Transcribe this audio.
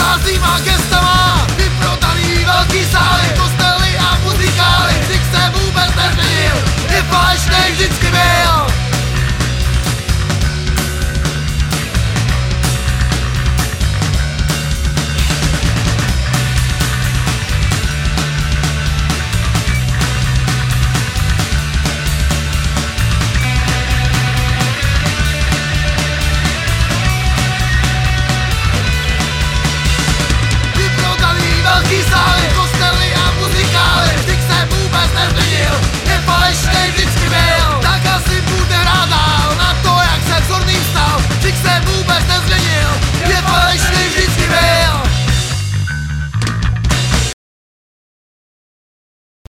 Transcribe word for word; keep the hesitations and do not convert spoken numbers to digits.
Vyhlásnýma gestama, vyprodaný velký sály, kostely a muzikály. Vždyť se vůbec nezměnil, je falešnej vždycky byl.